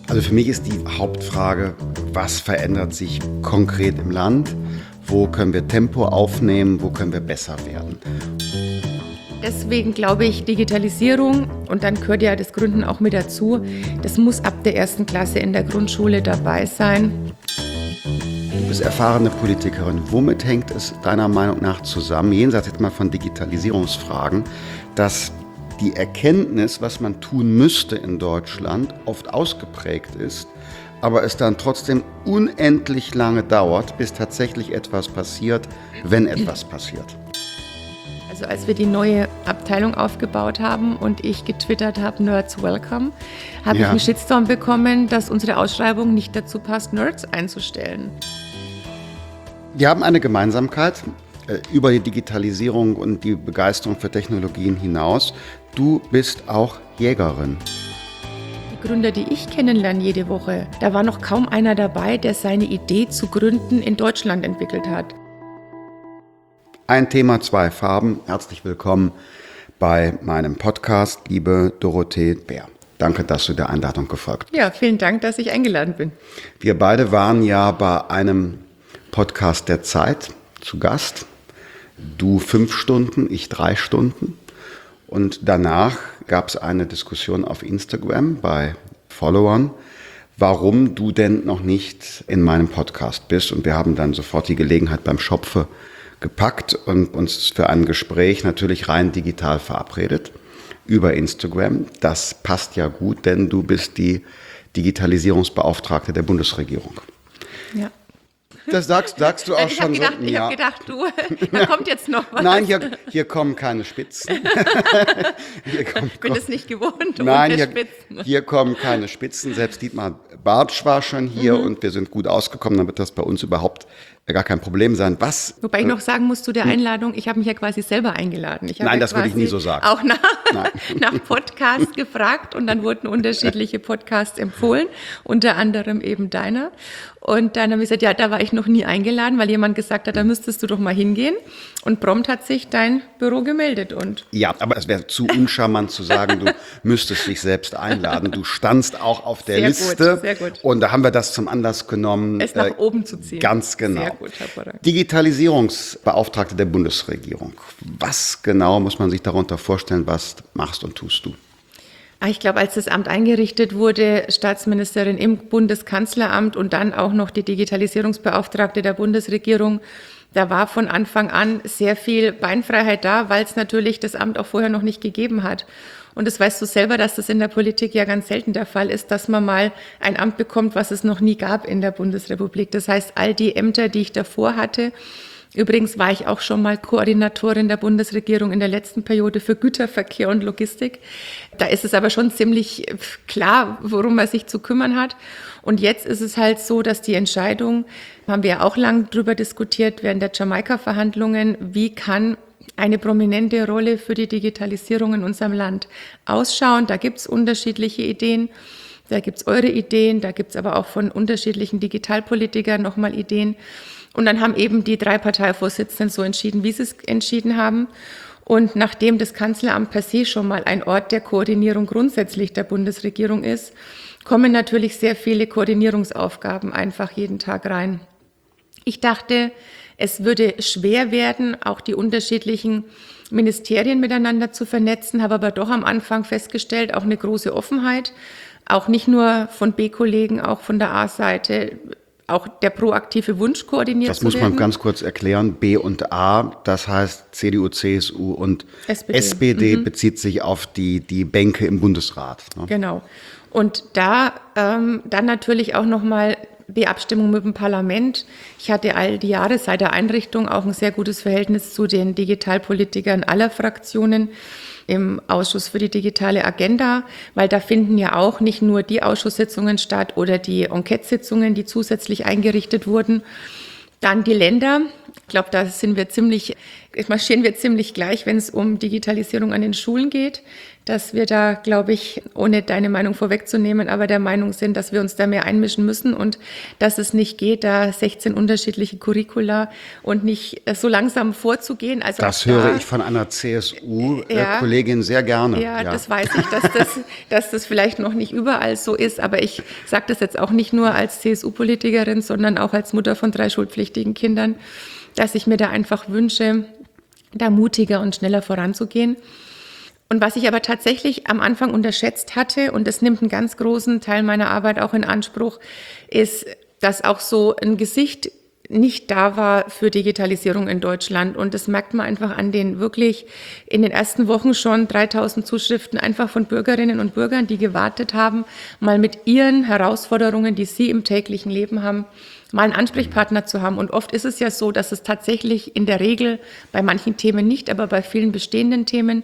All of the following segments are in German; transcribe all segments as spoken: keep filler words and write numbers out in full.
Also für mich ist die Hauptfrage, was verändert sich konkret im Land? Wo können wir Tempo aufnehmen? Wo können wir besser werden? Deswegen glaube ich, Digitalisierung, und dann gehört ja das Gründen auch mit dazu, das muss ab der ersten Klasse in der Grundschule dabei sein. Du bist erfahrene Politikerin. Womit hängt es deiner Meinung nach zusammen, jenseits jetzt mal von Digitalisierungsfragen, dass die Erkenntnis, was man tun müsste in Deutschland, oft ausgeprägt ist, aber es dann trotzdem unendlich lange dauert, bis tatsächlich etwas passiert, wenn etwas passiert? Also als wir die neue Abteilung aufgebaut haben und ich getwittert habe, Nerds welcome, habe ja. ich einen Shitstorm bekommen, dass unsere Ausschreibung nicht dazu passt, Nerds einzustellen. Wir haben eine Gemeinsamkeit äh, über die Digitalisierung und die Begeisterung für Technologien hinaus. Du bist auch Jägerin. Die Gründer, die ich kennenlerne jede Woche, da war noch kaum einer dabei, der seine Idee zu gründen in Deutschland entwickelt hat. Ein Thema, zwei Farben. Herzlich willkommen bei meinem Podcast, liebe Dorothee Bär. Danke, dass du der Einladung gefolgt bist. Ja, vielen Dank, dass ich eingeladen bin. Wir beide waren ja bei einem Podcast der Zeit zu Gast. Du fünf Stunden, ich drei Stunden. Und danach gab es eine Diskussion auf Instagram bei Followern, warum du denn noch nicht in meinem Podcast bist. Und wir haben dann sofort die Gelegenheit beim Schopfe gepackt und uns für ein Gespräch natürlich rein digital verabredet über Instagram. Das passt ja gut, denn du bist die Digitalisierungsbeauftragte der Bundesregierung. Ja. Das sagst, sagst du auch ich schon gedacht, so. Ich ja. habe gedacht, du, da kommt jetzt noch was. Nein, hier, hier kommen keine Spitzen. Hier kommt, ich bin es nicht gewohnt. Nein, hier, hier kommen keine Spitzen. Selbst Dietmar Bartsch war schon hier mhm. und wir sind gut ausgekommen, dann wird das bei uns überhaupt gar kein Problem sein. Was? Wobei ich noch sagen muss zu der Einladung, ich habe mich ja quasi selber eingeladen. Ich Nein, ja das würde ich nie so sagen. Auch nach, nach Podcasts gefragt und dann wurden unterschiedliche Podcasts empfohlen, unter anderem eben deiner. Und dann haben wir gesagt, ja, da war ich noch nie eingeladen, weil jemand gesagt hat, da müsstest du doch mal hingehen. Und prompt hat sich dein Büro gemeldet. Und ja, aber es wäre zu uncharmant zu sagen, du müsstest dich selbst einladen. Du standst auch auf der sehr Liste. Gut, sehr gut. Und da haben wir das zum Anlass genommen. Es nach äh, oben zu ziehen. Ganz genau. Sehr gut, hervorragend. Digitalisierungsbeauftragte der Bundesregierung. Was genau muss man sich darunter vorstellen, was machst und tust du? Ich glaube, als das Amt eingerichtet wurde, Staatsministerin im Bundeskanzleramt und dann auch noch die Digitalisierungsbeauftragte der Bundesregierung, da war von Anfang an sehr viel Beinfreiheit da, weil es natürlich das Amt auch vorher noch nicht gegeben hat. Und das weißt du selber, dass das in der Politik ja ganz selten der Fall ist, dass man mal ein Amt bekommt, was es noch nie gab in der Bundesrepublik. Das heißt, all die Ämter, die ich davor hatte, übrigens war ich auch schon mal Koordinatorin der Bundesregierung in der letzten Periode für Güterverkehr und Logistik. Da ist es aber schon ziemlich klar, worum man sich zu kümmern hat. Und jetzt ist es halt so, dass die Entscheidung, haben wir ja auch lang drüber diskutiert während der Jamaika-Verhandlungen, wie kann eine prominente Rolle für die Digitalisierung in unserem Land ausschauen. Da gibt es unterschiedliche Ideen. Da gibt es eure Ideen, da gibt es aber auch von unterschiedlichen Digitalpolitikern nochmal Ideen. Und dann haben eben die drei Parteivorsitzenden so entschieden, wie sie es entschieden haben. Und nachdem das Kanzleramt per se schon mal ein Ort der Koordinierung grundsätzlich der Bundesregierung ist, kommen natürlich sehr viele Koordinierungsaufgaben einfach jeden Tag rein. Ich dachte, es würde schwer werden, auch die unterschiedlichen Ministerien miteinander zu vernetzen, habe aber doch am Anfang festgestellt, auch eine große Offenheit, auch nicht nur von B-Kollegen, auch von der A-Seite, auch der proaktive Wunsch koordiniert zu werden. Das muss man ganz kurz erklären. B und A, das heißt C D U, C S U und S P D, S P D mhm. bezieht sich auf die, die Bänke im Bundesrat. Ne? Genau. Und da ähm, dann natürlich auch nochmal die Abstimmung mit dem Parlament. Ich hatte all die Jahre seit der Einrichtung auch ein sehr gutes Verhältnis zu den Digitalpolitikern aller Fraktionen im Ausschuss für die digitale Agenda, weil da finden ja auch nicht nur die Ausschusssitzungen statt oder die Enquete-Sitzungen, die zusätzlich eingerichtet wurden. Dann die Länder. Ich glaube, da sind wir ziemlich, marschieren wir ziemlich gleich, wenn es um Digitalisierung an den Schulen geht. dass wir da, glaube ich, ohne deine Meinung vorwegzunehmen, aber der Meinung sind, dass wir uns da mehr einmischen müssen und dass es nicht geht, da sechzehn unterschiedliche Curricula und nicht so langsam vorzugehen. Also das da, höre ich von einer C S U-Kollegin ja, sehr gerne. Ja, ja, das weiß ich, dass das, dass das vielleicht noch nicht überall so ist, aber ich sage das jetzt auch nicht nur als C S U-Politikerin, sondern auch als Mutter von drei schulpflichtigen Kindern, dass ich mir da einfach wünsche, da mutiger und schneller voranzugehen. Und was ich aber tatsächlich am Anfang unterschätzt hatte, und das nimmt einen ganz großen Teil meiner Arbeit auch in Anspruch, ist, dass auch so ein Gesicht nicht da war für Digitalisierung in Deutschland. Und das merkt man einfach an den wirklich in den ersten Wochen schon dreitausend Zuschriften einfach von Bürgerinnen und Bürgern, die gewartet haben, mal mit ihren Herausforderungen, die sie im täglichen Leben haben, mal einen Ansprechpartner zu haben. Und oft ist es ja so, dass es tatsächlich in der Regel bei manchen Themen nicht, aber bei vielen bestehenden Themen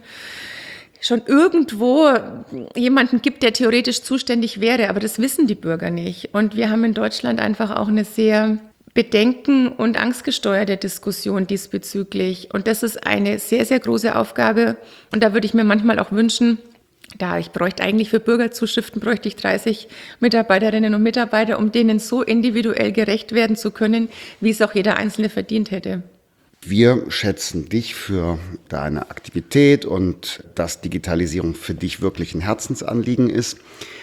schon irgendwo jemanden gibt, der theoretisch zuständig wäre. Aber das wissen die Bürger nicht. Und wir haben in Deutschland einfach auch eine sehr bedenken- und angstgesteuerte Diskussion diesbezüglich. Und das ist eine sehr, sehr große Aufgabe. Und da würde ich mir manchmal auch wünschen, da ich bräuchte eigentlich für Bürgerzuschriften bräuchte ich dreißig Mitarbeiterinnen und Mitarbeiter, um denen so individuell gerecht werden zu können, wie es auch jeder Einzelne verdient hätte. Wir schätzen dich für deine Aktivität und dass Digitalisierung für dich wirklich ein Herzensanliegen ist.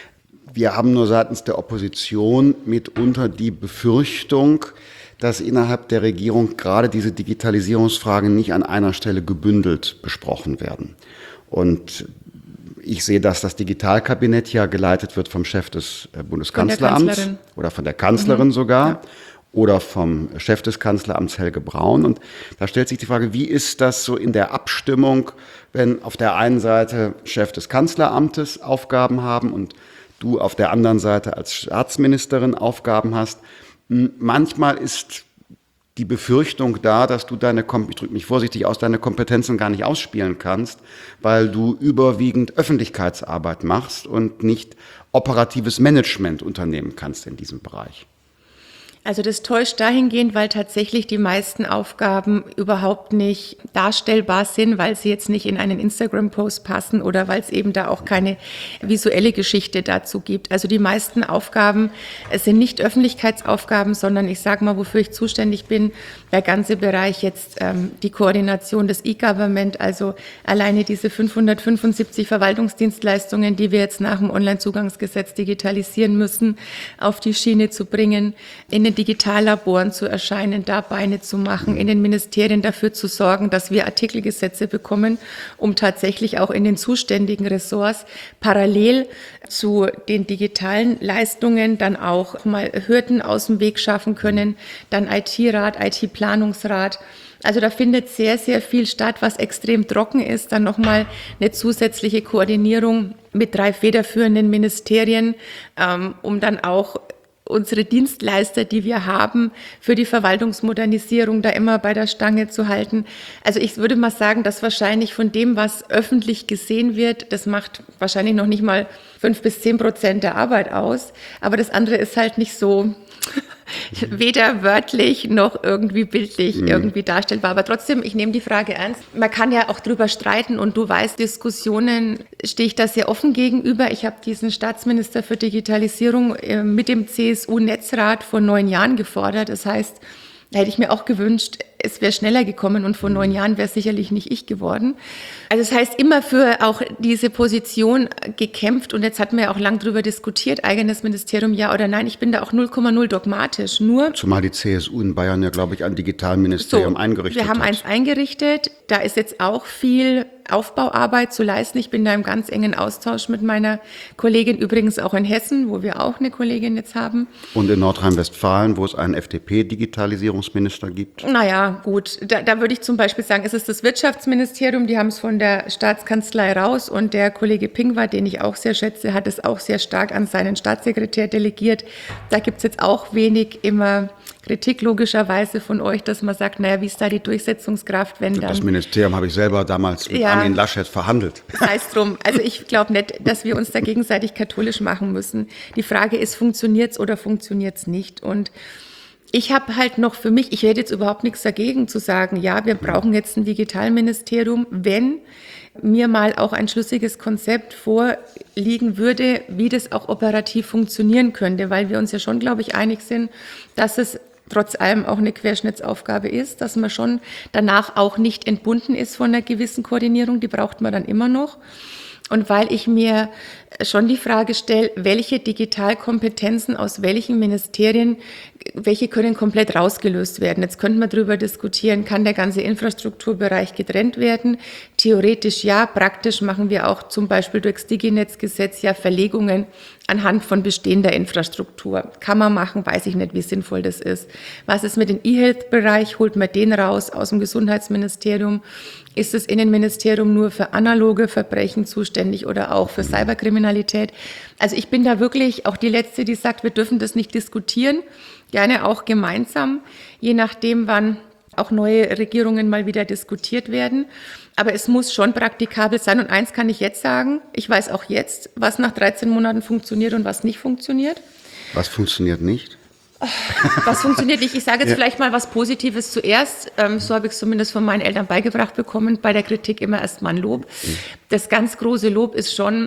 Wir haben nur seitens der Opposition mitunter die Befürchtung, dass innerhalb der Regierung gerade diese Digitalisierungsfragen nicht an einer Stelle gebündelt besprochen werden. Und ich sehe, dass das Digitalkabinett ja geleitet wird vom Chef des Bundeskanzleramts von oder von der Kanzlerin mhm. sogar ja. oder vom Chef des Kanzleramts Helge Braun. Und da stellt sich die Frage, wie ist das so in der Abstimmung, wenn auf der einen Seite Chef des Kanzleramtes Aufgaben haben und du auf der anderen Seite als Staatsministerin Aufgaben hast. Manchmal ist die Befürchtung da, dass du deine, ich drücke mich vorsichtig aus, deine Kompetenzen gar nicht ausspielen kannst, weil du überwiegend Öffentlichkeitsarbeit machst und nicht operatives Management unternehmen kannst in diesem Bereich. Also das täuscht dahingehend, weil tatsächlich die meisten Aufgaben überhaupt nicht darstellbar sind, weil sie jetzt nicht in einen Instagram-Post passen oder weil es eben da auch keine visuelle Geschichte dazu gibt. Also die meisten Aufgaben sind nicht Öffentlichkeitsaufgaben, sondern ich sage mal, wofür ich zuständig bin, der ganze Bereich jetzt ähm, die Koordination des E-Government, also alleine diese fünfhundertfünfundsiebzig Verwaltungsdienstleistungen, die wir jetzt nach dem Onlinezugangsgesetz digitalisieren müssen, auf die Schiene zu bringen, in den Digitallaboren zu erscheinen, da Beine zu machen, in den Ministerien dafür zu sorgen, dass wir Artikelgesetze bekommen, um tatsächlich auch in den zuständigen Ressorts parallel zu den digitalen Leistungen dann auch mal Hürden aus dem Weg schaffen können, dann I T-Rat, I T-Planungsrat. Also da findet sehr, sehr viel statt, was extrem trocken ist. Dann nochmal eine zusätzliche Koordinierung mit drei federführenden Ministerien, ähm, um dann auch unsere Dienstleister, die wir haben, für die Verwaltungsmodernisierung da immer bei der Stange zu halten. Also ich würde mal sagen, dass wahrscheinlich von dem, was öffentlich gesehen wird, das macht wahrscheinlich noch nicht mal fünf bis zehn Prozent der Arbeit aus. Aber das andere ist halt nicht so weder wörtlich noch irgendwie bildlich mhm. irgendwie darstellbar. Aber trotzdem, ich nehme die Frage ernst. Man kann ja auch drüber streiten und du weißt, Diskussionen stehe ich da sehr offen gegenüber. Ich habe diesen Staatsminister für Digitalisierung mit dem C S U-Netzrat vor neun Jahren gefordert. Das heißt, da hätte ich mir auch gewünscht, es wäre schneller gekommen und vor neun Jahren wäre es sicherlich nicht ich geworden. Also das heißt, immer für auch diese Position gekämpft und jetzt hatten wir ja auch lang drüber diskutiert, eigenes Ministerium ja oder nein. Ich bin da auch null Komma null dogmatisch. Nur zumal die C S U in Bayern ja, glaube ich, ein Digitalministerium so, eingerichtet hat. Wir haben hat. eins eingerichtet. Da ist jetzt auch viel Aufbauarbeit zu leisten. Ich bin da im ganz engen Austausch mit meiner Kollegin, übrigens auch in Hessen, wo wir auch eine Kollegin jetzt haben. Und in Nordrhein-Westfalen, wo es einen F D P-Digitalisierungsminister gibt. Naja, gut. Da, da würde ich zum Beispiel sagen, es ist das Wirtschaftsministerium, die haben es von der Staatskanzlei raus und der Kollege Pingwer, den ich auch sehr schätze, hat es auch sehr stark an seinen Staatssekretär delegiert. Da gibt es jetzt auch wenig immer Kritik logischerweise von euch, dass man sagt, naja, wie ist da die Durchsetzungskraft, wenn dann... Das Ministerium habe ich selber damals mit ja, Armin Laschet verhandelt. Das heißt drum, also ich glaube nicht, dass wir uns da gegenseitig katholisch machen müssen. Die Frage ist, funktioniert es oder funktioniert es nicht? Und Ich habe halt noch für mich, ich hätte jetzt überhaupt nichts dagegen zu sagen, ja, wir brauchen jetzt ein Digitalministerium, wenn mir mal auch ein schlüssiges Konzept vorliegen würde, wie das auch operativ funktionieren könnte, weil wir uns ja schon, glaube ich, einig sind, dass es trotz allem auch eine Querschnittsaufgabe ist, dass man schon danach auch nicht entbunden ist von einer gewissen Koordinierung, die braucht man dann immer noch. Und weil ich mir schon die Frage stelle, welche Digitalkompetenzen aus welchen Ministerien, welche können komplett rausgelöst werden. Jetzt könnten wir darüber diskutieren, kann der ganze Infrastrukturbereich getrennt werden? Theoretisch ja, praktisch machen wir auch zum Beispiel durchs Diginetzgesetz ja Verlegungen anhand von bestehender Infrastruktur. Kann man machen, weiß ich nicht, wie sinnvoll das ist. Was ist mit dem E-Health-Bereich? Holt man den raus aus dem Gesundheitsministerium? Ist das Innenministerium nur für analoge Verbrechen zuständig oder auch für Cyberkriminalität? Also ich bin da wirklich auch die Letzte, die sagt, wir dürfen das nicht diskutieren, gerne auch gemeinsam, je nachdem, wann auch neue Regierungen mal wieder diskutiert werden. Aber es muss schon praktikabel sein. Und eins kann ich jetzt sagen, ich weiß auch jetzt, was nach dreizehn Monaten funktioniert und was nicht funktioniert. Was funktioniert nicht? Was funktioniert nicht? Ich sage jetzt Ja. vielleicht mal was Positives zuerst. Ähm, so habe ich es zumindest von meinen Eltern beigebracht bekommen. Bei der Kritik immer erst mal ein Lob. Das ganz große Lob ist schon,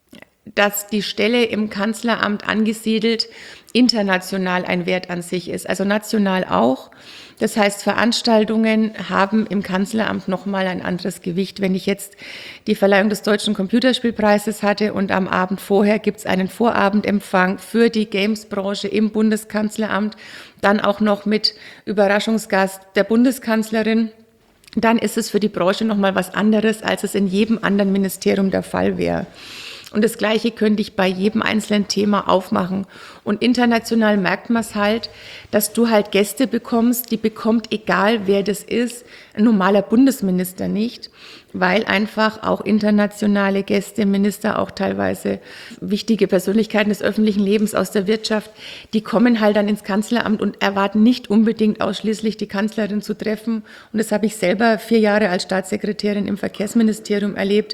dass die Stelle im Kanzleramt angesiedelt international ein Wert an sich ist. Also national auch. Das heißt, Veranstaltungen haben im Kanzleramt nochmal ein anderes Gewicht. Wenn ich jetzt die Verleihung des Deutschen Computerspielpreises hatte und am Abend vorher gibt es einen Vorabendempfang für die Games-Branche im Bundeskanzleramt, dann auch noch mit Überraschungsgast der Bundeskanzlerin, dann ist es für die Branche nochmal was anderes, als es in jedem anderen Ministerium der Fall wäre. Und das Gleiche könnte ich bei jedem einzelnen Thema aufmachen. Und international merkt man es halt, dass du halt Gäste bekommst, die bekommt, egal wer das ist, ein normaler Bundesminister nicht, weil einfach auch internationale Gäste, Minister, auch teilweise wichtige Persönlichkeiten des öffentlichen Lebens aus der Wirtschaft, die kommen halt dann ins Kanzleramt und erwarten nicht unbedingt ausschließlich die Kanzlerin zu treffen. Und das habe ich selber vier Jahre als Staatssekretärin im Verkehrsministerium erlebt.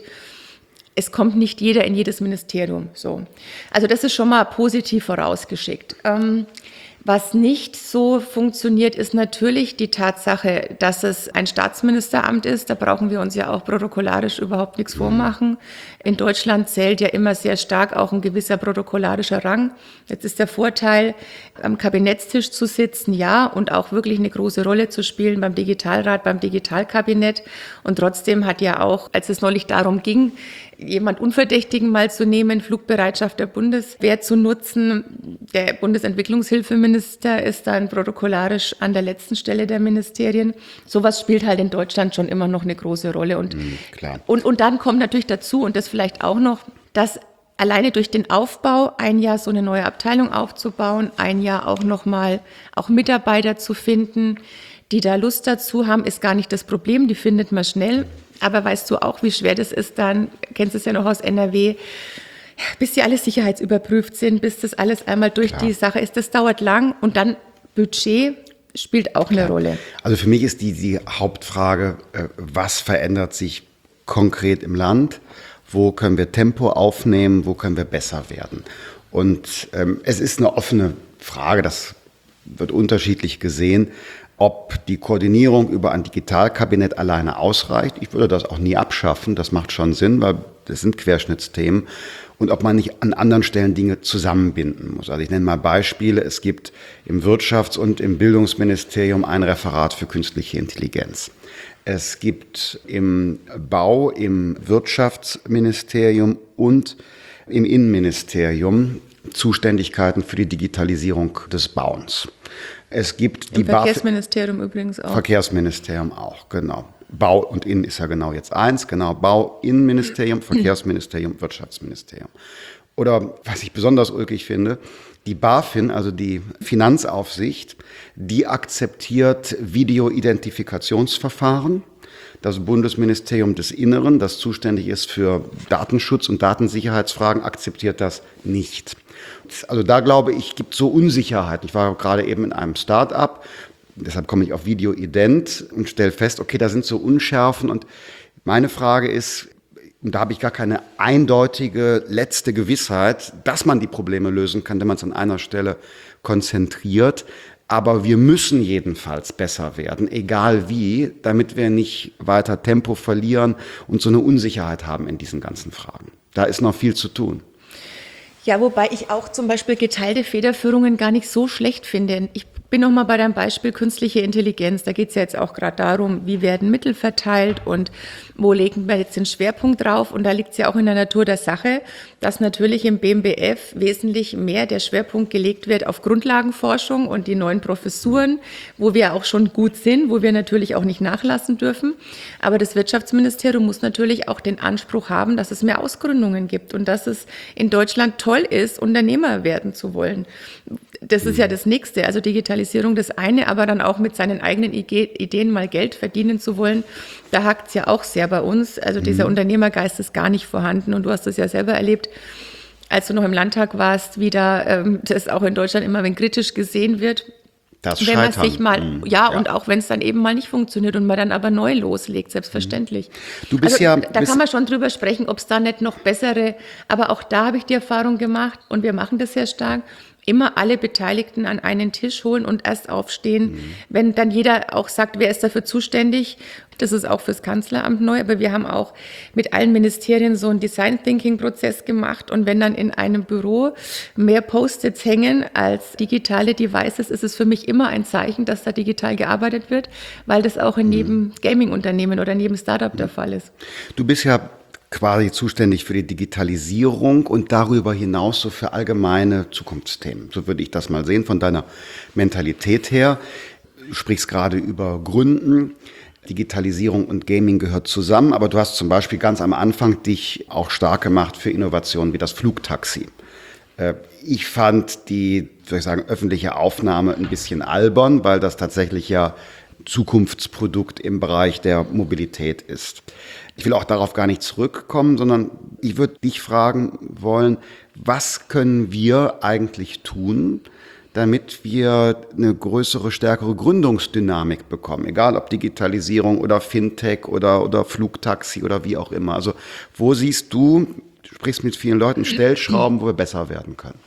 Es kommt nicht jeder in jedes Ministerium. So. Also das ist schon mal positiv vorausgeschickt. Ähm, was nicht so funktioniert, ist natürlich die Tatsache, dass es ein Staatsministeramt ist. Da brauchen wir uns ja auch protokollarisch überhaupt nichts vormachen. In Deutschland zählt ja immer sehr stark auch ein gewisser protokollarischer Rang. Jetzt ist der Vorteil, am Kabinettstisch zu sitzen, ja, und auch wirklich eine große Rolle zu spielen beim Digitalrat, beim Digitalkabinett. Und trotzdem hat ja auch, als es neulich darum ging, jemand Unverdächtigen mal zu nehmen, Flugbereitschaft der Bundeswehr zu nutzen. Der Bundesentwicklungshilfeminister ist dann protokollarisch an der letzten Stelle der Ministerien. Sowas spielt halt in Deutschland schon immer noch eine große Rolle. Und, Mhm, klar. und, und dann kommt natürlich dazu, und das vielleicht auch noch, dass alleine durch den Aufbau, ein Jahr so eine neue Abteilung aufzubauen, ein Jahr auch nochmal auch Mitarbeiter zu finden, die da Lust dazu haben, ist gar nicht das Problem, die findet man schnell. Aber weißt du auch, wie schwer das ist dann, kennst du es ja noch aus N R W, bis die alle sicherheitsüberprüft sind, bis das alles einmal durch Klar. die Sache ist. Das dauert lang und dann Budget spielt auch eine Rolle. Also für mich ist die, die Hauptfrage, äh, was verändert sich konkret im Land? Wo können wir Tempo aufnehmen? Wo können wir besser werden? Und ähm, es ist eine offene Frage, das wird unterschiedlich gesehen, ob die Koordinierung über ein Digitalkabinett alleine ausreicht. Ich würde das auch nie abschaffen, das macht schon Sinn, weil das sind Querschnittsthemen. Und ob man nicht an anderen Stellen Dinge zusammenbinden muss. Also ich nenne mal Beispiele. Es gibt im Wirtschafts- und im Bildungsministerium ein Referat für künstliche Intelligenz. Es gibt im Bau, im Wirtschaftsministerium und im Innenministerium Zuständigkeiten für die Digitalisierung des Bauens. Es gibt die Im Verkehrsministerium übrigens auch. Verkehrsministerium auch, genau. Bau und Innen ist ja genau jetzt eins, genau. Bau, Innenministerium, Verkehrsministerium, Wirtschaftsministerium. Oder was ich besonders ulkig finde, die BaFin, also die Finanzaufsicht, die akzeptiert Videoidentifikationsverfahren. Das Bundesministerium des Inneren, das zuständig ist für Datenschutz und Datensicherheitsfragen, akzeptiert das nicht. Also da glaube ich, gibt es so Unsicherheit. Ich war gerade eben in einem Start-up, deshalb komme ich auf Videoident und stelle fest, okay, da sind so Unschärfen. Und meine Frage ist, und da habe ich gar keine eindeutige letzte Gewissheit, dass man die Probleme lösen kann, wenn man es an einer Stelle konzentriert. Aber wir müssen jedenfalls besser werden, egal wie, damit wir nicht weiter Tempo verlieren und so eine Unsicherheit haben in diesen ganzen Fragen. Da ist noch viel zu tun. Ja, wobei ich auch zum Beispiel geteilte Federführungen gar nicht so schlecht finde. Ich bin noch mal bei deinem Beispiel künstliche Intelligenz. Da geht es ja jetzt auch gerade darum, wie werden Mittel verteilt und wo legen wir jetzt den Schwerpunkt drauf. Und da liegt es ja auch in der Natur der Sache, dass natürlich im B M B F wesentlich mehr der Schwerpunkt gelegt wird auf Grundlagenforschung und die neuen Professuren, wo wir auch schon gut sind, wo wir natürlich auch nicht nachlassen dürfen. Aber das Wirtschaftsministerium muss natürlich auch den Anspruch haben, dass es mehr Ausgründungen gibt und dass es in Deutschland toll ist, Unternehmer werden zu wollen. Das ist ja das Nächste, also Digitalisierung das eine, aber dann auch mit seinen eigenen Ideen mal Geld verdienen zu wollen, da hakt es ja auch sehr bei uns. Also dieser mhm. Unternehmergeist ist gar nicht vorhanden und du hast das ja selber erlebt, als du noch im Landtag warst, wie da ähm, das auch in Deutschland immer wenn kritisch gesehen wird. Das wenn man Scheitern. sich mal, mhm. ja, ja, und auch wenn es dann eben mal nicht funktioniert und man dann aber neu loslegt, selbstverständlich. Du bist also, ja, da bist kann man schon drüber sprechen, ob es da nicht noch bessere, aber auch da habe ich die Erfahrung gemacht und wir machen das sehr stark, immer alle Beteiligten an einen Tisch holen und erst aufstehen, mhm. wenn dann jeder auch sagt, wer ist dafür zuständig. Das ist auch fürs Kanzleramt neu, aber wir haben auch mit allen Ministerien so einen Design-Thinking-Prozess gemacht und wenn dann in einem Büro mehr Post-its hängen als digitale Devices, ist es für mich immer ein Zeichen, dass da digital gearbeitet wird, weil das auch in jedem Gaming-Unternehmen oder in jedem Startup der Fall ist. Du bist ja quasi zuständig für die Digitalisierung und darüber hinaus so für allgemeine Zukunftsthemen. So würde ich das mal sehen von deiner Mentalität her. Du sprichst gerade über Gründen. Digitalisierung und Gaming gehört zusammen, aber du hast zum Beispiel ganz am Anfang dich auch stark gemacht für Innovationen wie das Flugtaxi. Ich fand die, soll ich sagen, öffentliche Aufnahme ein bisschen albern, weil das tatsächlich ja Zukunftsprodukt im Bereich der Mobilität ist. Ich will auch darauf gar nicht zurückkommen, sondern ich würde dich fragen wollen, was können wir eigentlich tun, damit wir eine größere, stärkere Gründungsdynamik bekommen, egal ob Digitalisierung oder Fintech oder, oder Flugtaxi oder wie auch immer. Also wo siehst du, du sprichst mit vielen Leuten, Stellschrauben, wo wir besser werden können?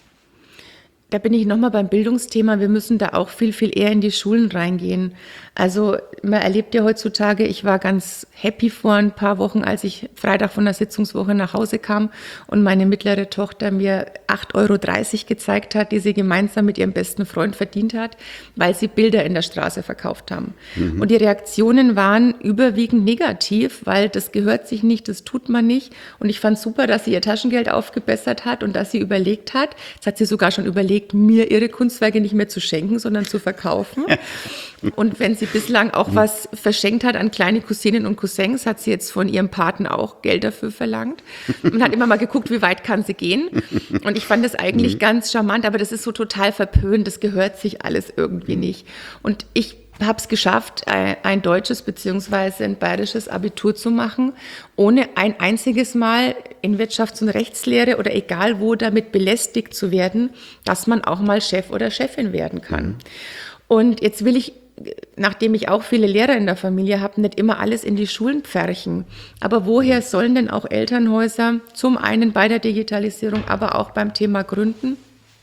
Da bin ich nochmal beim Bildungsthema. Wir müssen da auch viel, viel eher in die Schulen reingehen. Also man erlebt ja heutzutage, ich war ganz happy vor ein paar Wochen, als ich Freitag von der Sitzungswoche nach Hause kam und meine mittlere Tochter mir acht Euro dreißig gezeigt hat, die sie gemeinsam mit ihrem besten Freund verdient hat, weil sie Bilder in der Straße verkauft haben. Mhm. Und die Reaktionen waren überwiegend negativ, weil das gehört sich nicht, das tut man nicht. Und ich fand super, dass sie ihr Taschengeld aufgebessert hat und dass sie überlegt hat, das hat sie sogar schon überlegt, mir ihre Kunstwerke nicht mehr zu schenken, sondern zu verkaufen. Und wenn sie bislang auch was verschenkt hat an kleine Cousinen und Cousins, hat sie jetzt von ihrem Paten auch Geld dafür verlangt. Und hat immer mal geguckt, wie weit kann sie gehen. Und ich fand das eigentlich ganz charmant, aber das ist so total verpönt, das gehört sich alles irgendwie nicht. Und ich habe es geschafft, ein deutsches bzw. ein bayerisches Abitur zu machen, ohne ein einziges Mal in Wirtschafts- und Rechtslehre oder egal wo damit belästigt zu werden, dass man auch mal Chef oder Chefin werden kann. Mhm. Und jetzt will ich, nachdem ich auch viele Lehrer in der Familie habe, nicht immer alles in die Schulen pferchen. Aber woher sollen denn auch Elternhäuser zum einen bei der Digitalisierung, aber auch beim Thema Gründen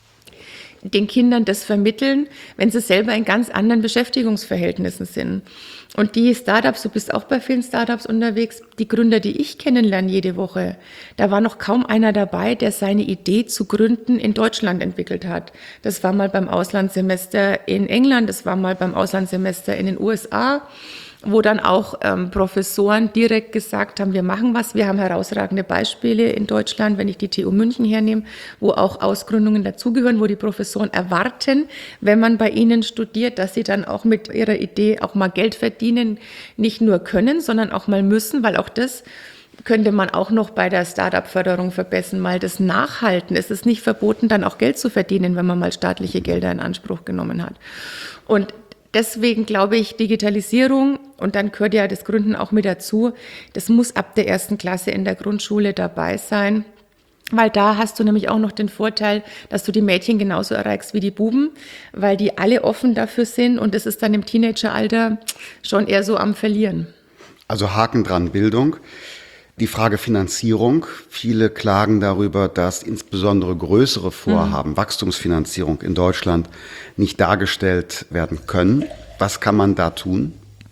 den Kindern das vermitteln, wenn sie selber in ganz anderen Beschäftigungsverhältnissen sind. Und die Startups, du bist auch bei vielen Startups unterwegs, die Gründer, die ich kennenlerne jede Woche, da war noch kaum einer dabei, der seine Idee zu gründen in Deutschland entwickelt hat. Das war mal beim Auslandssemester in England, das war mal beim Auslandssemester in den U S A, wo dann auch ähm, Professoren direkt gesagt haben, wir machen was. Wir haben herausragende Beispiele in Deutschland, wenn ich die T U München hernehme, wo auch Ausgründungen dazugehören, wo die Professoren erwarten, wenn man bei ihnen studiert, dass sie dann auch mit ihrer Idee auch mal Geld verdienen, nicht nur können, sondern auch mal müssen, weil auch das könnte man auch noch bei der Start-up-Förderung verbessern, mal das Nachhalten. Es ist nicht verboten, dann auch Geld zu verdienen, wenn man mal staatliche Gelder in Anspruch genommen hat. Und deswegen glaube ich, Digitalisierung, und dann gehört ja das Gründen auch mit dazu, das muss ab der ersten Klasse in der Grundschule dabei sein, weil da hast du nämlich auch noch den Vorteil, dass du die Mädchen genauso erreichst wie die Buben, weil die alle offen dafür sind und das ist dann im Teenageralter schon eher so am Verlieren. Also Haken dran, Bildung. Die Frage Finanzierung. Viele klagen darüber, dass insbesondere größere Vorhaben, mhm. Wachstumsfinanzierung in Deutschland nicht dargestellt werden können. Was kann man da tun?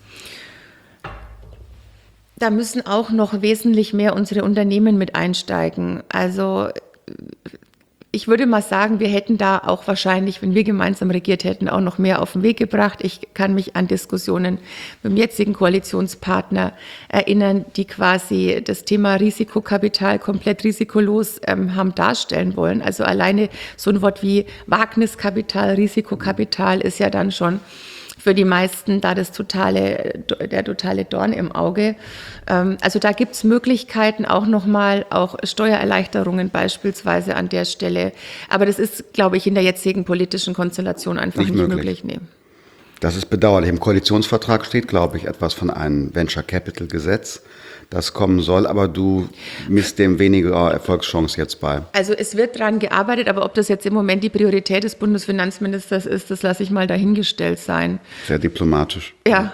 Da müssen auch noch wesentlich mehr unsere Unternehmen mit einsteigen. Also ich würde mal sagen, wir hätten da auch wahrscheinlich, wenn wir gemeinsam regiert hätten, auch noch mehr auf den Weg gebracht. Ich kann mich an Diskussionen mit dem jetzigen Koalitionspartner erinnern, die quasi das Thema Risikokapital komplett risikolos ähm, haben darstellen wollen. Also alleine so ein Wort wie Wagniskapital, Risikokapital ist ja dann schon für die meisten da das totale, der totale Dorn im Auge. Also da gibt es Möglichkeiten, auch nochmal auch Steuererleichterungen beispielsweise an der Stelle. Aber das ist, glaube ich, in der jetzigen politischen Konstellation einfach nicht, nicht möglich. möglich. Nee. Das ist bedauerlich. Im Koalitionsvertrag steht, glaube ich, etwas von einem Venture Capital Gesetz, das kommen soll, aber du misst dem weniger Erfolgschance jetzt bei. Also es wird daran gearbeitet, aber ob das jetzt im Moment die Priorität des Bundesfinanzministers ist, das lasse ich mal dahingestellt sein. Sehr diplomatisch. Ja.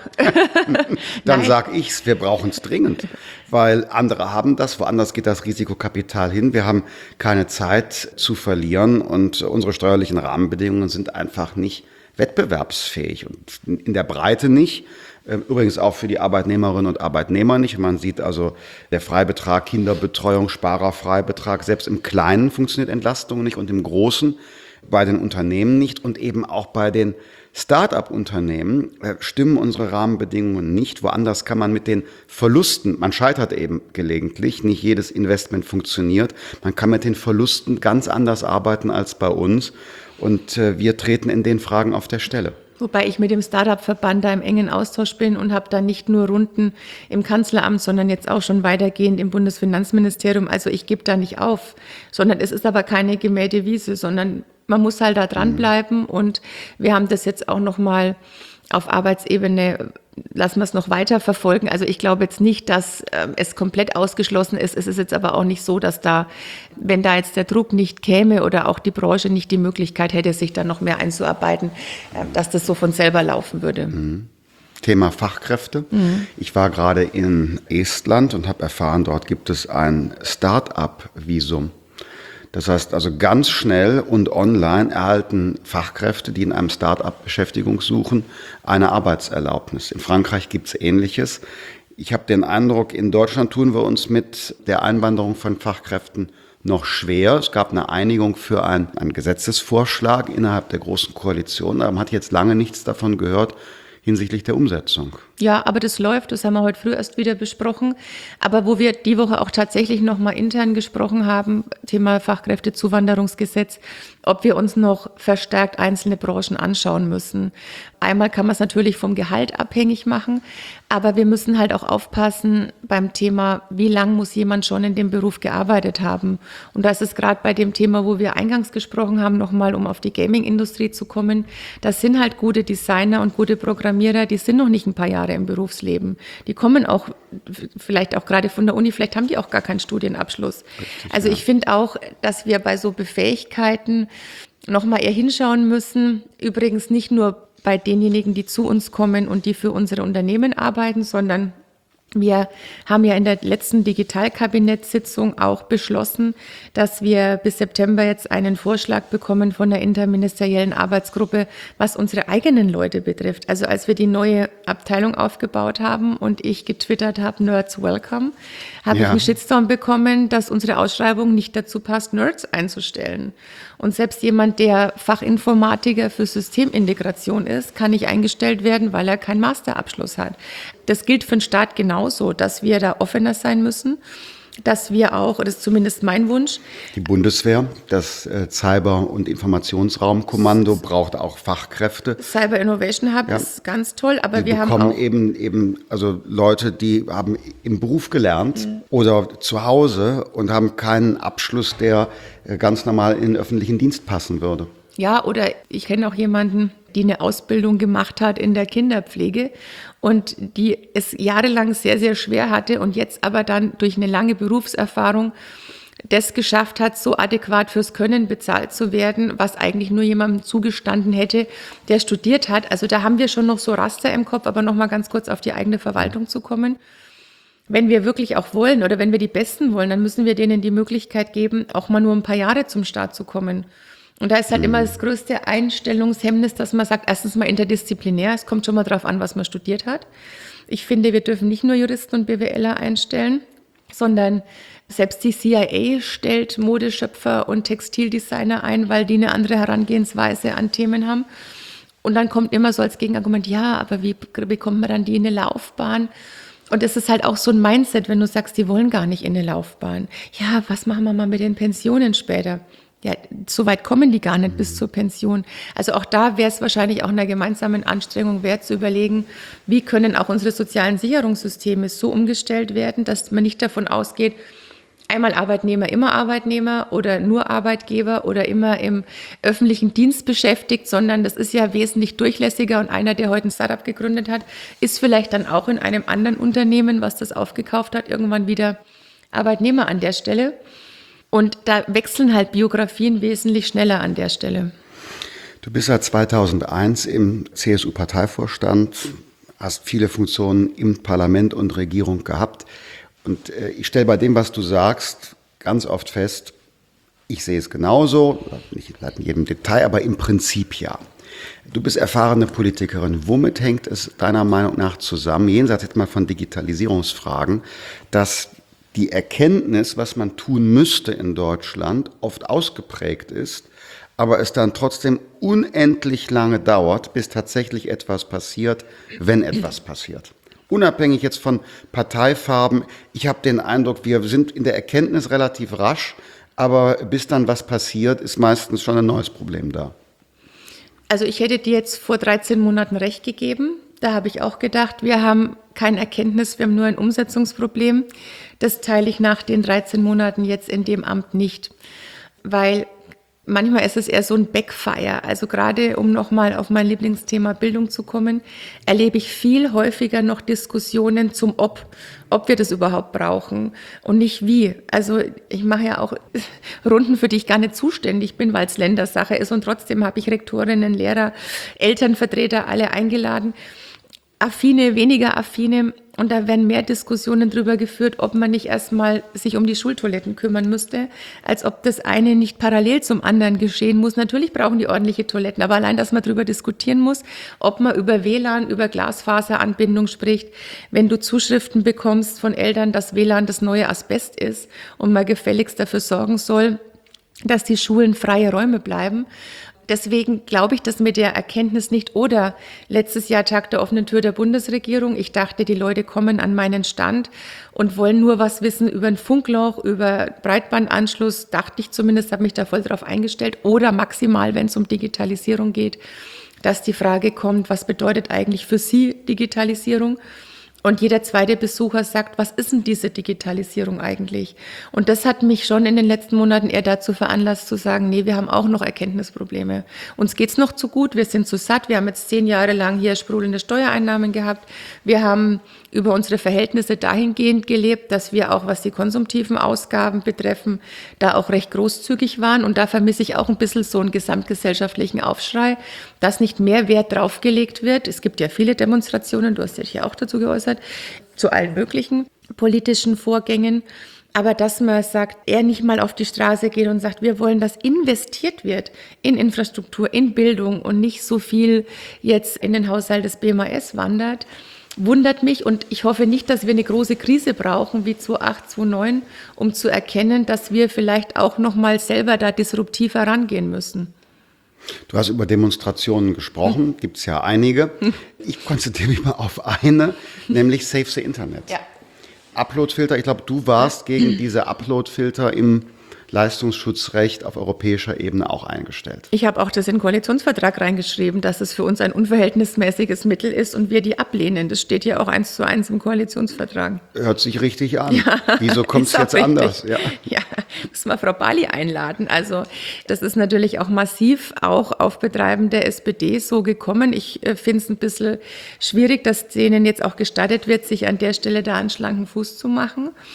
Dann sage ich's, wir brauchen es dringend, weil andere haben das, woanders geht das Risikokapital hin. Wir haben keine Zeit zu verlieren und unsere steuerlichen Rahmenbedingungen sind einfach nicht wettbewerbsfähig und in der Breite nicht. Übrigens auch für die Arbeitnehmerinnen und Arbeitnehmer nicht. Man sieht also, der Freibetrag, Kinderbetreuung, Sparerfreibetrag, selbst im Kleinen funktioniert Entlastung nicht und im Großen bei den Unternehmen nicht und eben auch bei den Start-up-Unternehmen stimmen unsere Rahmenbedingungen nicht. Woanders kann man mit den Verlusten, man scheitert eben gelegentlich, nicht jedes Investment funktioniert, man kann mit den Verlusten ganz anders arbeiten als bei uns und wir treten in den Fragen auf der Stelle. Wobei ich mit dem Startup-Verband da im engen Austausch bin und habe da nicht nur Runden im Kanzleramt, sondern jetzt auch schon weitergehend im Bundesfinanzministerium. Also ich gebe da nicht auf, sondern es ist aber keine gemähte Wiese, sondern man muss halt da dranbleiben. Und wir haben das jetzt auch nochmal auf Arbeitsebene, lassen wir es noch weiter verfolgen. Also ich glaube jetzt nicht, dass äh, es komplett ausgeschlossen ist. Es ist jetzt aber auch nicht so, dass da, wenn da jetzt der Druck nicht käme oder auch die Branche nicht die Möglichkeit hätte, sich da noch mehr einzuarbeiten, äh, dass das so von selber laufen würde. Mhm. Thema Fachkräfte. Mhm. Ich war gerade in Estland und habe erfahren, dort gibt es ein Start-up-Visum. Das heißt also ganz schnell und online erhalten Fachkräfte, die in einem Start-up Beschäftigung suchen, eine Arbeitserlaubnis. In Frankreich gibt es Ähnliches. Ich habe den Eindruck, in Deutschland tun wir uns mit der Einwanderung von Fachkräften noch schwer. Es gab eine Einigung für einen, einen Gesetzesvorschlag innerhalb der Großen Koalition, aber man hat jetzt lange nichts davon gehört hinsichtlich der Umsetzung. Ja, aber das läuft, das haben wir heute früh erst wieder besprochen. Aber wo wir die Woche auch tatsächlich nochmal intern gesprochen haben, Thema Fachkräftezuwanderungsgesetz, ob wir uns noch verstärkt einzelne Branchen anschauen müssen. Einmal kann man es natürlich vom Gehalt abhängig machen, aber wir müssen halt auch aufpassen beim Thema, wie lang muss jemand schon in dem Beruf gearbeitet haben. Und das ist gerade bei dem Thema, wo wir eingangs gesprochen haben, nochmal, um auf die Gaming-Industrie zu kommen. Das sind halt gute Designer und gute Programmierer, die sind noch nicht ein paar Jahre im Berufsleben. Die kommen auch vielleicht auch gerade von der Uni, vielleicht haben die auch gar keinen Studienabschluss. Also ich finde auch, dass wir bei so Befähigkeiten nochmal eher hinschauen müssen. Übrigens nicht nur bei denjenigen, die zu uns kommen und die für unsere Unternehmen arbeiten, sondern wir haben ja in der letzten Digitalkabinettssitzung auch beschlossen, dass wir bis September jetzt einen Vorschlag bekommen von der interministeriellen Arbeitsgruppe, was unsere eigenen Leute betrifft. Also als wir die neue Abteilung aufgebaut haben und ich getwittert habe, Nerds Welcome, habe ja. ich einen Shitstorm bekommen, dass unsere Ausschreibung nicht dazu passt, Nerds einzustellen. Und selbst jemand, der Fachinformatiker für Systemintegration ist, kann nicht eingestellt werden, weil er keinen Masterabschluss hat. Das gilt für den Staat genauso, dass wir da offener sein müssen, dass wir auch, das ist zumindest mein Wunsch. Die Bundeswehr, das äh, Cyber- und Informationsraumkommando braucht auch Fachkräfte. Cyber Innovation Hub ja. ist ganz toll, aber die wir haben bekommen auch eben eben also Leute, die haben im Beruf gelernt mhm. oder zu Hause und haben keinen Abschluss, der äh, ganz normal in den öffentlichen Dienst passen würde. Ja, oder ich kenne auch jemanden, die eine Ausbildung gemacht hat in der Kinderpflege und die es jahrelang sehr, sehr schwer hatte und jetzt aber dann durch eine lange Berufserfahrung das geschafft hat, so adäquat fürs Können bezahlt zu werden, was eigentlich nur jemandem zugestanden hätte, der studiert hat. Also da haben wir schon noch so Raster im Kopf, aber noch mal ganz kurz auf die eigene Verwaltung zu kommen. wenn wir wirklich auch wollen oder wenn wir die Besten wollen, dann müssen wir denen die Möglichkeit geben, auch mal nur ein paar Jahre zum Start zu kommen. Und da ist halt mhm. immer das größte Einstellungshemmnis, dass man sagt, erstens mal interdisziplinär, es kommt schon mal drauf an, was man studiert hat. Ich finde, wir dürfen nicht nur Juristen und BWLer einstellen, sondern selbst die C I A stellt Modeschöpfer und Textildesigner ein, weil die eine andere Herangehensweise an Themen haben. Und dann kommt immer so als Gegenargument, ja, aber wie bekommt man dann die in eine Laufbahn? Und es ist halt auch so ein Mindset, wenn du sagst, die wollen gar nicht in eine Laufbahn. Ja, was machen wir mal mit den Pensionen später? Ja, so weit kommen die gar nicht mhm. bis zur Pension. Also auch da wäre es wahrscheinlich auch einer gemeinsamen Anstrengung wert zu überlegen, wie können auch unsere sozialen Sicherungssysteme so umgestellt werden, dass man nicht davon ausgeht, einmal Arbeitnehmer, immer Arbeitnehmer oder nur Arbeitgeber oder immer im öffentlichen Dienst beschäftigt, sondern das ist ja wesentlich durchlässiger und einer, der heute ein Startup gegründet hat, ist vielleicht dann auch in einem anderen Unternehmen, was das aufgekauft hat, irgendwann wieder Arbeitnehmer an der Stelle. Und da wechseln halt Biografien wesentlich schneller an der Stelle. Du bist seit zweitausendeins im C S U-Parteivorstand, hast viele Funktionen im Parlament und Regierung gehabt. Und äh, ich stelle bei dem, was du sagst, ganz oft fest, ich sehe es genauso, nicht in jedem Detail, aber im Prinzip ja. Du bist erfahrene Politikerin. Womit hängt es deiner Meinung nach zusammen, jenseits jetzt mal von Digitalisierungsfragen, dass die Erkenntnis, was man tun müsste in Deutschland, oft ausgeprägt ist, aber es dann trotzdem unendlich lange dauert, bis tatsächlich etwas passiert, wenn etwas passiert? Unabhängig jetzt von Parteifarben, ich habe den Eindruck, wir sind in der Erkenntnis relativ rasch, aber bis dann was passiert, ist meistens schon ein neues Problem da. Also ich hätte dir jetzt vor dreizehn Monaten recht gegeben. Da habe ich auch gedacht, wir haben keine Erkenntnis, wir haben nur ein Umsetzungsproblem. Das teile ich nach den dreizehn Monaten jetzt in dem Amt nicht, weil manchmal ist es eher so ein Backfire. Also gerade um nochmal auf mein Lieblingsthema Bildung zu kommen, erlebe ich viel häufiger noch Diskussionen zum Ob, ob wir das überhaupt brauchen und nicht wie. Also ich mache ja auch Runden, für die ich gar nicht zuständig bin, weil es Ländersache ist und trotzdem habe ich Rektorinnen, Lehrer, Elternvertreter alle eingeladen. Affine, weniger affine, und da werden mehr Diskussionen darüber geführt, ob man nicht erstmal sich um die Schultoiletten kümmern müsste, als ob das eine nicht parallel zum anderen geschehen muss. Natürlich brauchen die ordentliche Toiletten, aber allein, dass man darüber diskutieren muss, ob man über W L A N, über Glasfaseranbindung spricht, wenn du Zuschriften bekommst von Eltern, dass W L A N das neue Asbest ist und man gefälligst dafür sorgen soll, dass die Schulen freie Räume bleiben. Deswegen glaube ich, dass mit der Erkenntnis nicht, oder letztes Jahr Tag der offenen Tür der Bundesregierung, ich dachte, die Leute kommen an meinen Stand und wollen nur was wissen über ein Funkloch, über Breitbandanschluss, dachte ich zumindest, habe mich da voll drauf eingestellt, oder maximal, wenn es um Digitalisierung geht, dass die Frage kommt, was bedeutet eigentlich für Sie Digitalisierung? Und jeder zweite Besucher sagt, was ist denn diese Digitalisierung eigentlich? Und das hat mich schon in den letzten Monaten eher dazu veranlasst zu sagen, nee, wir haben auch noch Erkenntnisprobleme. Uns geht's noch zu gut, wir sind zu satt, wir haben jetzt zehn Jahre lang hier sprudelnde Steuereinnahmen gehabt. Wir haben über unsere Verhältnisse dahingehend gelebt, dass wir auch, was die konsumtiven Ausgaben betreffen, da auch recht großzügig waren. Und da vermisse ich auch ein bisschen so einen gesamtgesellschaftlichen Aufschrei, dass nicht mehr Wert draufgelegt wird. Es gibt ja viele Demonstrationen, du hast dich ja auch dazu geäußert, zu allen möglichen politischen Vorgängen. Aber dass man sagt, er nicht mal auf die Straße geht und sagt, wir wollen, dass investiert wird in Infrastruktur, in Bildung und nicht so viel jetzt in den Haushalt des B M A S wandert, wundert mich. Und ich hoffe nicht, dass wir eine große Krise brauchen wie zweitausendacht, zweitausendneun, um zu erkennen, dass wir vielleicht auch noch mal selber da disruptiv herangehen müssen. Du hast über Demonstrationen gesprochen, hm. gibt es ja einige. Hm. Ich konzentriere mich mal auf eine, nämlich Save the Internet. Ja. Uploadfilter, ich glaube, du warst gegen diese Uploadfilter im Leistungsschutzrecht auf europäischer Ebene auch eingestellt. Ich habe auch das in den Koalitionsvertrag reingeschrieben, dass es für uns ein unverhältnismäßiges Mittel ist und wir die ablehnen. Das steht ja auch eins zu eins im Koalitionsvertrag. Hört sich richtig an. Ja, wieso kommt es jetzt richtig anders? Ja, ja, müssen wir Frau Bali einladen. Also das ist natürlich auch massiv auch auf Betreiben der S P D so gekommen. Ich äh, finde es ein bisschen schwierig, dass denen jetzt auch gestattet wird, sich an der Stelle da einen schlanken Fuß zu machen.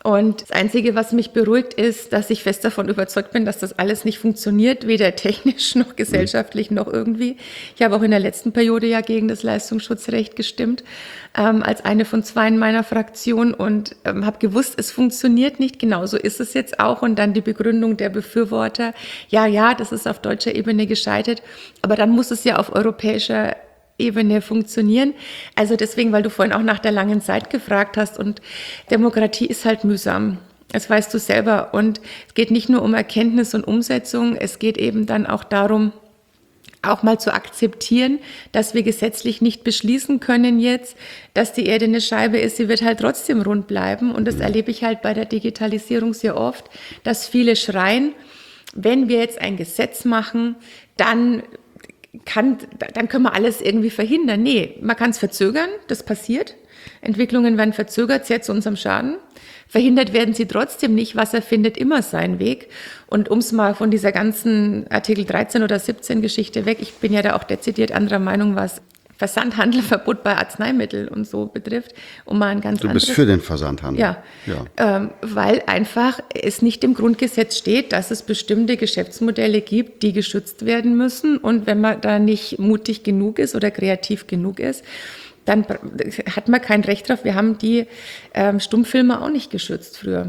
Und das Einzige, was mich beruhigt, ist, dass ich fest davon überzeugt bin, dass das alles nicht funktioniert, weder technisch noch gesellschaftlich noch irgendwie. Ich habe auch in der letzten Periode ja gegen das Leistungsschutzrecht gestimmt, ähm, als eine von zwei in meiner Fraktion und ähm, habe gewusst, es funktioniert nicht. Genauso ist es jetzt auch. Und dann die Begründung der Befürworter, ja, ja, das ist auf deutscher Ebene gescheitert, aber dann muss es ja auf europäischer Ebene funktionieren. Also deswegen, weil du vorhin auch nach der langen Zeit gefragt hast und Demokratie ist halt mühsam. Das weißt du selber. Und es geht nicht nur um Erkenntnis und Umsetzung, es geht eben dann auch darum, auch mal zu akzeptieren, dass wir gesetzlich nicht beschließen können jetzt, dass die Erde eine Scheibe ist, sie wird halt trotzdem rund bleiben. Und das erlebe ich halt bei der Digitalisierung sehr oft, dass viele schreien, wenn wir jetzt ein Gesetz machen, dann kann, dann können wir alles irgendwie verhindern. Nee, man kann es verzögern, das passiert. Entwicklungen werden verzögert, sehr zu unserem Schaden. Verhindert werden sie trotzdem nicht. Wasser findet immer seinen Weg. Und um es mal von dieser ganzen Artikel dreizehn oder siebzehn Geschichte weg, ich bin ja da auch dezidiert anderer Meinung, was Versandhandelverbot bei Arzneimitteln und so betrifft, um mal ein ganz Du anderes... bist für den Versandhandel? Ja, ja. Ähm, weil einfach es nicht im Grundgesetz steht, dass es bestimmte Geschäftsmodelle gibt, die geschützt werden müssen. Und wenn man da nicht mutig genug ist oder kreativ genug ist, dann hat man kein Recht drauf. Wir haben die ähm, Stummfilme auch nicht geschützt früher.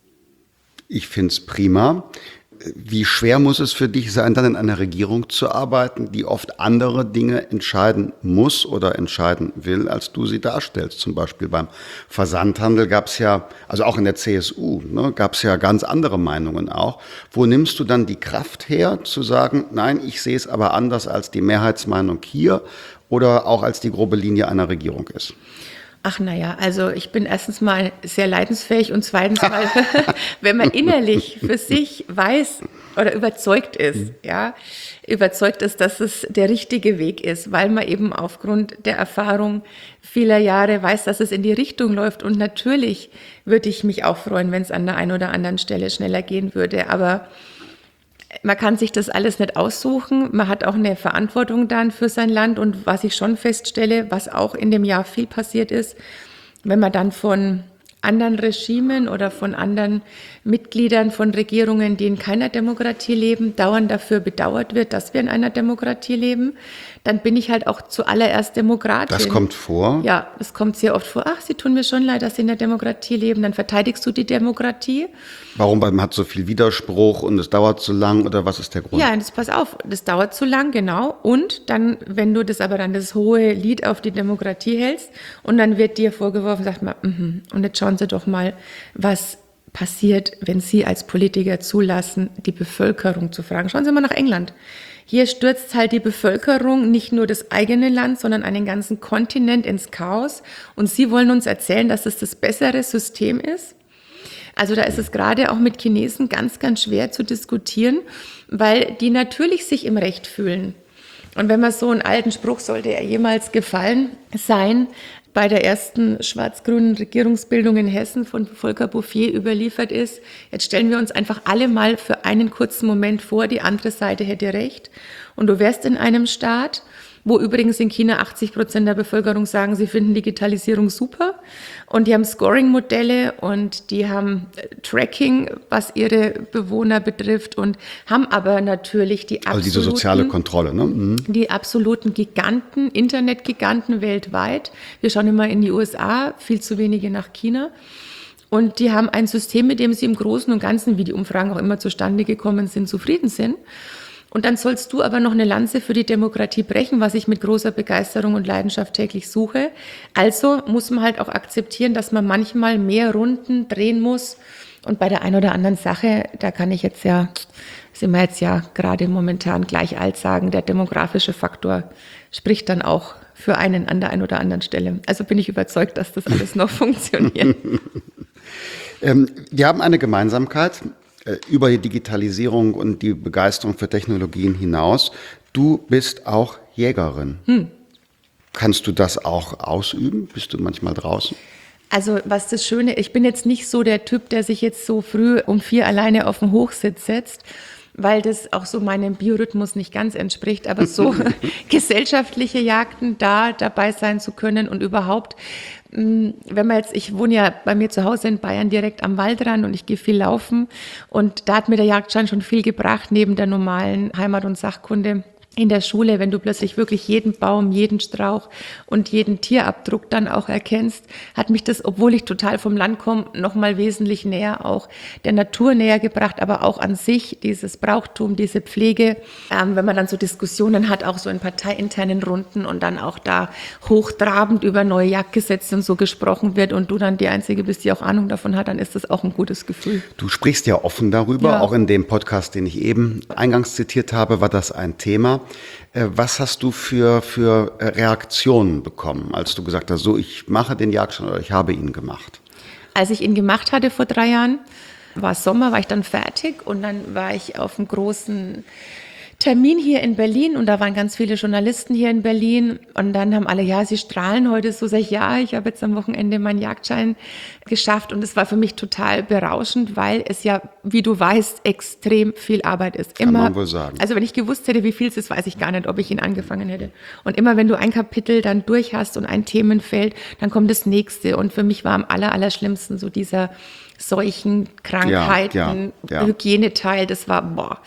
Ich finde es prima. Wie schwer muss es für dich sein, dann in einer Regierung zu arbeiten, die oft andere Dinge entscheiden muss oder entscheiden will, als du sie darstellst? Zum Beispiel beim Versandhandel gab es ja, also auch in der C S U, ne, gab es ja ganz andere Meinungen auch. Wo nimmst du dann die Kraft her, zu sagen, nein, ich sehe es aber anders als die Mehrheitsmeinung hier oder auch als die grobe Linie einer Regierung ist? Ach naja, also ich bin erstens mal sehr leidensfähig und zweitens mal, wenn man innerlich für sich weiß oder überzeugt ist, ja, überzeugt ist, dass es der richtige Weg ist, weil man eben aufgrund der Erfahrung vieler Jahre weiß, dass es in die Richtung läuft. Und natürlich würde ich mich auch freuen, wenn es an der einen oder anderen Stelle schneller gehen würde, aber man kann sich das alles nicht aussuchen. Man hat auch eine Verantwortung dann für sein Land. Und was ich schon feststelle, was auch in dem Jahr viel passiert ist, wenn man dann von anderen Regimen oder von anderen Mitgliedern von Regierungen, die in keiner Demokratie leben, dauernd dafür bedauert wird, dass wir in einer Demokratie leben, dann bin ich halt auch zuallererst Demokratin. Das kommt vor? Ja, das kommt sehr oft vor. Ach, Sie tun mir schon leid, dass Sie in der Demokratie leben. Dann verteidigst du die Demokratie. Warum? Weil man hat so viel Widerspruch und es dauert zu lang oder was ist der Grund? Ja, das, pass auf, das dauert zu lang, genau. Und dann, wenn du das aber dann das hohe Lied auf die Demokratie hältst und dann wird dir vorgeworfen, sagt man, mm-hmm. Und jetzt schauen Sie doch mal, was passiert, wenn Sie als Politiker zulassen, die Bevölkerung zu fragen. Schauen Sie mal nach England. Hier stürzt halt die Bevölkerung nicht nur das eigene Land, sondern einen ganzen Kontinent ins Chaos. Und Sie wollen uns erzählen, dass es das bessere System ist? Also da ist es gerade auch mit Chinesen ganz, ganz schwer zu diskutieren, weil die natürlich sich im Recht fühlen. Und wenn man so einen alten Spruch, sollte er jemals gefallen sein, bei der ersten schwarz-grünen Regierungsbildung in Hessen von Volker Bouffier überliefert ist, jetzt stellen wir uns einfach alle mal für einen kurzen Moment vor, die andere Seite hätte recht. Und du wärst in einem Staat, wo übrigens in China achtzig Prozent der Bevölkerung sagen, sie finden Digitalisierung super. Und die haben Scoring-Modelle und die haben Tracking, was ihre Bewohner betrifft und haben aber natürlich die absoluten... Also diese soziale Kontrolle, ne? Mhm. Die absoluten Giganten, Internetgiganten weltweit. Wir schauen immer in die U S A, viel zu wenige nach China. Und die haben ein System, mit dem sie im Großen und Ganzen, wie die Umfragen auch immer zustande gekommen sind, zufrieden sind. Und dann sollst du aber noch eine Lanze für die Demokratie brechen, was ich mit großer Begeisterung und Leidenschaft täglich suche. Also muss man halt auch akzeptieren, dass man manchmal mehr Runden drehen muss. Und bei der einen oder anderen Sache, da kann ich jetzt ja, sind wir jetzt ja gerade momentan gleich alt sagen, der demografische Faktor spricht dann auch für einen an der einen oder anderen Stelle. Also bin ich überzeugt, dass das alles noch funktioniert. ähm, wir haben eine Gemeinsamkeit über die Digitalisierung und die Begeisterung für Technologien hinaus. Du bist auch Jägerin. Hm. Kannst du das auch ausüben? Bist du manchmal draußen? Also was das Schöne, ich bin jetzt nicht so der Typ, der sich jetzt so früh um vier alleine auf den Hochsitz setzt, weil das auch so meinem Biorhythmus nicht ganz entspricht, aber so gesellschaftliche Jagden, da dabei sein zu können und überhaupt wenn man jetzt, ich wohne ja bei mir zu Hause in Bayern direkt am Waldrand und ich gehe viel laufen und da hat mir der Jagdschein schon viel gebracht, neben der normalen Heimat- und Sachkunde in der Schule, wenn du plötzlich wirklich jeden Baum, jeden Strauch und jeden Tierabdruck dann auch erkennst, hat mich das, obwohl ich total vom Land komme, nochmal wesentlich näher auch der Natur näher gebracht, aber auch an sich, dieses Brauchtum, diese Pflege, ähm, wenn man dann so Diskussionen hat, auch so in parteiinternen Runden und dann auch da hochtrabend über neue Jagdgesetze und so gesprochen wird und du dann die Einzige bist, die auch Ahnung davon hat, dann ist das auch ein gutes Gefühl. Du sprichst ja offen darüber, Ja. Auch in dem Podcast, den ich eben eingangs zitiert habe, war das ein Thema. Was hast du für, für Reaktionen bekommen, als du gesagt hast, so, ich mache den Jagdschein oder ich habe ihn gemacht? Als ich ihn gemacht hatte vor drei Jahren, war Sommer, war ich dann fertig und dann war ich auf einem großen Termin hier in Berlin und da waren ganz viele Journalisten hier in Berlin und dann haben alle, ja, sie strahlen heute so, sag ich, ja, ich habe jetzt am Wochenende meinen Jagdschein geschafft und es war für mich total berauschend, weil es ja, wie du weißt, extrem viel Arbeit ist. Immer, Kann man wohl sagen. Also wenn ich gewusst hätte, wie viel es ist, weiß ich gar nicht, ob ich ihn angefangen hätte. Und immer wenn du ein Kapitel dann durch hast und ein Themenfeld, dann kommt das nächste und für mich war am aller, aller schlimmsten so dieser Seuchen, Krankheiten, Ja, ja, ja. Hygieneteil, das war, boah.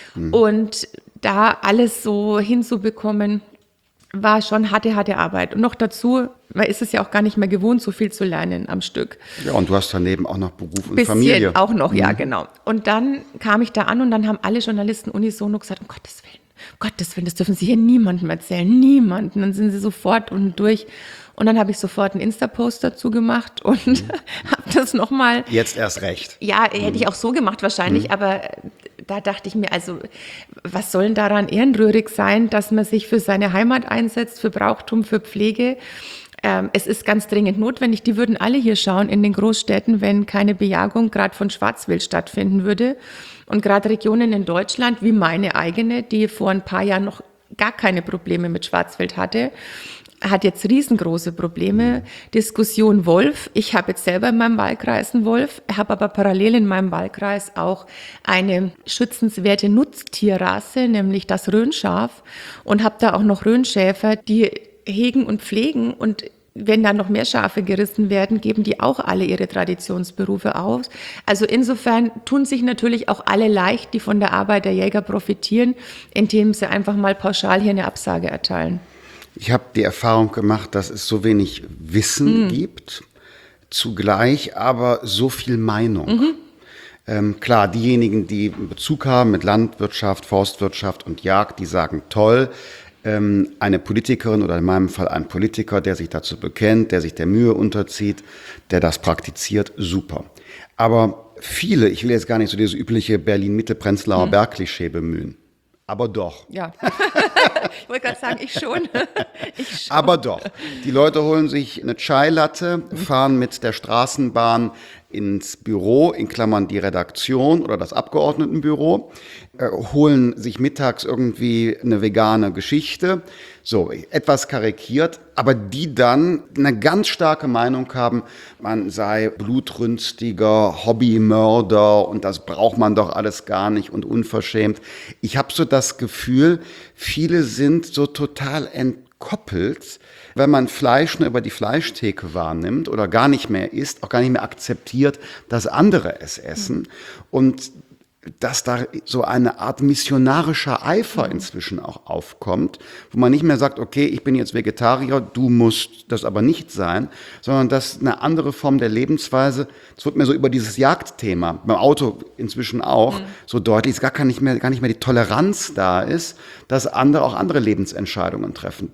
Und da alles so hinzubekommen, war schon harte, harte Arbeit. Und noch dazu, man ist es ja auch gar nicht mehr gewohnt, so viel zu lernen am Stück. Ja, und du hast daneben auch noch Beruf und Bisschen Familie. auch noch, ja, genau. Und dann kam ich da an und dann haben alle Journalisten unisono gesagt, um Gottes Willen, um Gottes Willen, das dürfen Sie hier niemandem erzählen, niemanden. Dann sind sie sofort unten durch. Und dann habe ich sofort einen Insta-Post dazu gemacht und mhm. habe das nochmal. Jetzt erst recht. Ja, hätte ich auch so gemacht wahrscheinlich, mhm. aber da dachte ich mir, also was soll denn daran ehrenrührig sein, dass man sich für seine Heimat einsetzt, für Brauchtum, für Pflege? Ähm, es ist ganz dringend notwendig. Die würden alle hier schauen in den Großstädten, wenn keine Bejagung gerade von Schwarzwild stattfinden würde. Und gerade Regionen in Deutschland, wie meine eigene, die vor ein paar Jahren noch gar keine Probleme mit Schwarzwild hatte, hat jetzt riesengroße Probleme. Diskussion Wolf. Ich habe jetzt selber in meinem Wahlkreis einen Wolf, habe aber parallel in meinem Wahlkreis auch eine schützenswerte Nutztierrasse, nämlich das Rhönschaf und habe da auch noch Rhönschäfer, die hegen und pflegen und wenn da noch mehr Schafe gerissen werden, geben die auch alle ihre Traditionsberufe aus. Also insofern tun sich natürlich auch alle leicht, die von der Arbeit der Jäger profitieren, indem sie einfach mal pauschal hier eine Absage erteilen. Ich habe die Erfahrung gemacht, dass es so wenig Wissen mhm. gibt, zugleich aber so viel Meinung. Mhm. Ähm, klar, diejenigen, die Bezug haben mit Landwirtschaft, Forstwirtschaft und Jagd, die sagen toll. Ähm, eine Politikerin oder in meinem Fall ein Politiker, der sich dazu bekennt, der sich der Mühe unterzieht, der das praktiziert, super. Aber viele, ich will jetzt gar nicht so dieses übliche Berlin-Mitte-Prenzlauer mhm. Berg-Klischee bemühen. Aber doch. Ja, ich wollte gerade sagen, ich schon. ich schon. Aber doch. Die Leute holen sich eine Chai-Latte, fahren mit der Straßenbahn ins Büro, in Klammern die Redaktion oder das Abgeordnetenbüro, äh, holen sich mittags irgendwie eine vegane Geschichte, so etwas karikiert, aber die dann eine ganz starke Meinung haben, man sei blutrünstiger Hobbymörder und das braucht man doch alles gar nicht und unverschämt. Ich habe so das Gefühl, viele sind so total entkoppelt, wenn man Fleisch nur über die Fleischtheke wahrnimmt oder gar nicht mehr isst, auch gar nicht mehr akzeptiert, dass andere es essen und dass da so eine Art missionarischer Eifer inzwischen auch aufkommt, wo man nicht mehr sagt, okay, ich bin jetzt Vegetarier, du musst das aber nicht sein, sondern dass eine andere Form der Lebensweise, es wird mir so über dieses Jagdthema, beim Auto inzwischen auch, mhm. so deutlich, dass gar, gar, nicht mehr, gar nicht mehr die Toleranz da ist, dass andere auch andere Lebensentscheidungen treffen.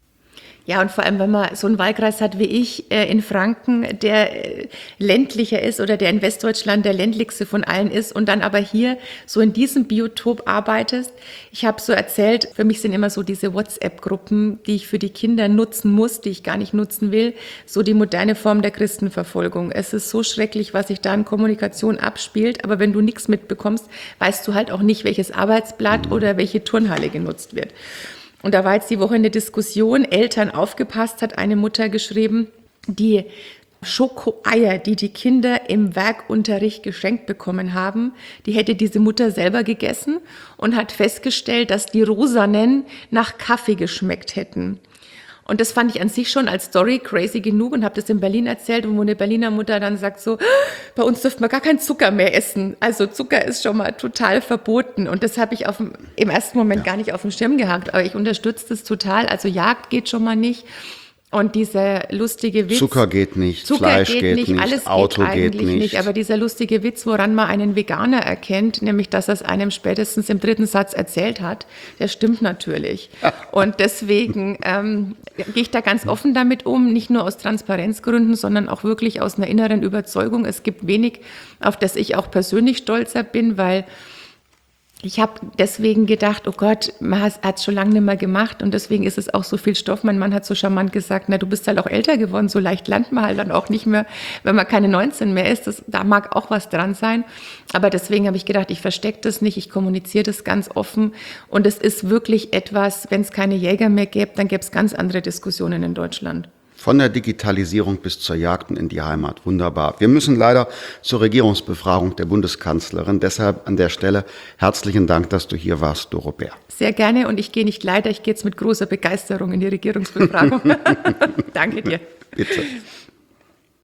Ja, und vor allem, wenn man so einen Wahlkreis hat wie ich äh, in Franken, der äh, ländlicher ist oder der in Westdeutschland der ländlichste von allen ist und dann aber hier so in diesem Biotop arbeitest. Ich habe so erzählt, für mich sind immer so diese WhatsApp-Gruppen, die ich für die Kinder nutzen muss, die ich gar nicht nutzen will, so die moderne Form der Christenverfolgung. Es ist so schrecklich, was sich da in Kommunikation abspielt, aber wenn du nichts mitbekommst, weißt du halt auch nicht, welches Arbeitsblatt oder welche Turnhalle genutzt wird. Und da war jetzt die Woche eine Diskussion, Eltern aufgepasst, hat eine Mutter geschrieben, die Schokoeier, die die Kinder im Werkunterricht geschenkt bekommen haben, die hätte diese Mutter selber gegessen und hat festgestellt, dass die rosanen nach Kaffee geschmeckt hätten. Und das fand ich an sich schon als Story crazy genug und habe das in Berlin erzählt, und wo eine Berliner Mutter dann sagt so, bei uns dürft man gar keinen Zucker mehr essen. Also Zucker ist schon mal total verboten. Und das habe ich auf dem, im ersten Moment ja. gar nicht auf dem Schirm gehabt. Aber ich unterstütze das total. Also Jagd geht schon mal nicht. Und dieser lustige Witz. Zucker geht nicht, Zucker Fleisch geht, geht nicht, nicht, alles Auto geht eigentlich geht nicht. nicht. Aber dieser lustige Witz, woran man einen Veganer erkennt, nämlich, dass er es einem spätestens im dritten Satz erzählt hat, der stimmt natürlich. Und deswegen ähm, gehe ich da ganz offen damit um, nicht nur aus Transparenzgründen, sondern auch wirklich aus einer inneren Überzeugung. Es gibt wenig, auf das ich auch persönlich stolzer bin, weil ich habe deswegen gedacht, oh Gott, man hat es schon lange nicht mehr gemacht und deswegen ist es auch so viel Stoff. Mein Mann hat so charmant gesagt, na, du bist halt auch älter geworden, so leicht lernt man halt dann auch nicht mehr, wenn man keine neunzehn mehr ist. Das, da mag auch was dran sein. Aber deswegen habe ich gedacht, ich verstecke das nicht, ich kommuniziere das ganz offen. Und es ist wirklich etwas, wenn es keine Jäger mehr gäbe, dann gäbe es ganz andere Diskussionen in Deutschland. Von der Digitalisierung bis zur Jagd in die Heimat. Wunderbar. Wir müssen leider zur Regierungsbefragung der Bundeskanzlerin. Deshalb an der Stelle herzlichen Dank, dass du hier warst, Doro Bär. Sehr gerne, und ich gehe nicht leider, ich gehe jetzt mit großer Begeisterung in die Regierungsbefragung. Danke dir. Bitte.